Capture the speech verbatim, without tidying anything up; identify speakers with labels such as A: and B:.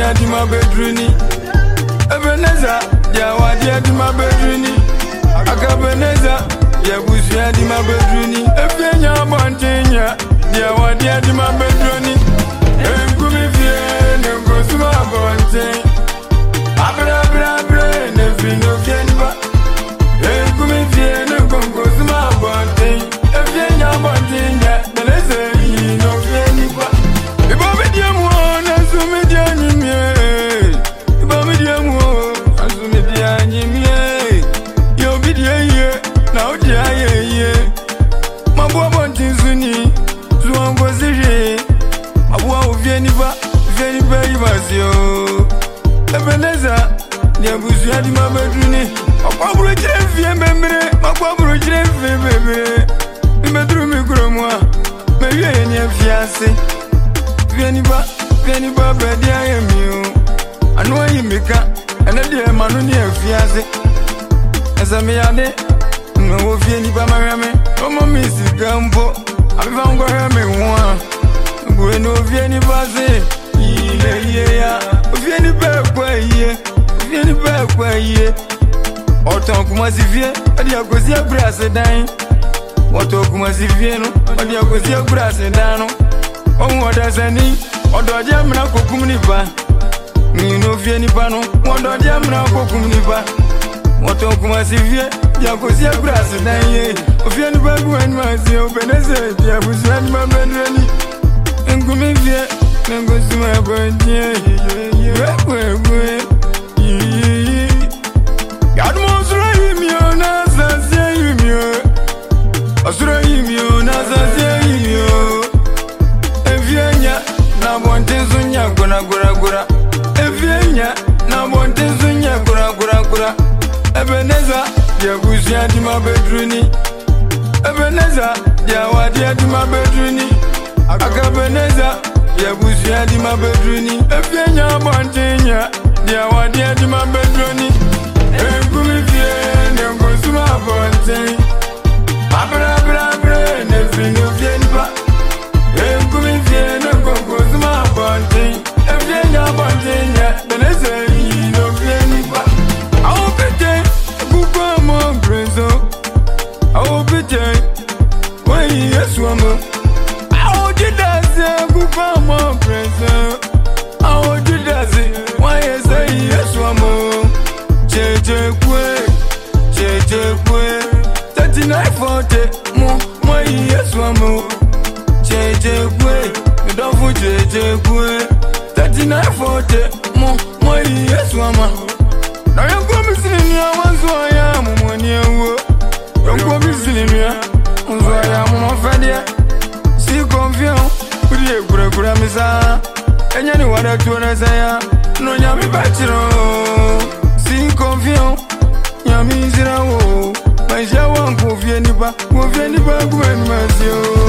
A: dia di my bedroom. Ebeneza, dia wa dia di my bedroom. Akabeneza, dia busia di my bedroom. Efienya bontenya, dia wa dia di my bedroom. Engumi vie, nengo suma bonte. Abra abra abra, ne fino fienba. Engumi vie, nengo suma bonte. Efienya bontenya, beleze no fienba. Ibo me dia mo, na sumi dia nyimye. Ibo me dia mo, na sumi dia nyimye. Yo bi dia ye, na o dia ye ye. Mabo bonte zuni, zuango zije. Abua uvieni ba, vieni ba ibazio. Ebeneza, dia busia di my bedroom. Makwa bro jire vie membre, makwa bro jire vie bebe. Mi bedroom mi kuro moi, me vie ni fiancé. Vieni ba, vieni ba be dia yemi o. Anu ayi mika, ene dia manu ni fiancé. Esa me yade, no wo vieni ba marame. Omo mi sigambo, abiva ngo me wa. Bueno vieni base, ile ye ya. Vieni ba kwa ye, vieni ba kwa ye. Autant kuma si vie, adi akosi abrase dan. Autant kuma si vie no, adi akosi abrase dan no. On oda sani, odo dia mna kokumni ba. Ni no vieni ba no, odo dia mna kokumni ba. Autant kuma si vie, dia akosi abrase dan ye. Vieni ba kwa ni ma si o beneze, dia busia ni ma benreni. Engumi vie, nengo suma bonje. We we we. God monsura himio na sasia himio. Asura himio na sasia himio. Evienya na bonte zunya gura gura gura. Evienya na bonte zunya gura gura gura. Ebeneza dia busia di my bedroom. Ebeneza dia wa dia di my bedroom. Akabeneza, dia busia di my bedroom. Efienya bontenya, dia wa dia di my bedroom. Engumi vie, nengo suma bonte. Abra abra abra, ne fino fienba. Engumi vie, nengo suma bonte. Efienya bontenya, beneze no fienba. Awo pete, kukwa mo preso. Awo pete, wei yesu amo. Kupa mo presa, awo judazi, waye say yes wamo. Cheche kwe, cheche kwe, thirty-nine forty, mo mo yes wamo. Cheche kwe, midofu cheche kwe, thirty-nine forty, mo mo yes wama. Na yango misilimia wanzo ya mumoni ewo, yango misilimia wanzo ya mumafedia. Si confiant. Gura gura misa, enya ni wada tuona saya, no nyami bachiro. Si confiant, nyami zira wo, maisha wangu vieni ba, wo vieni ba gwen masio.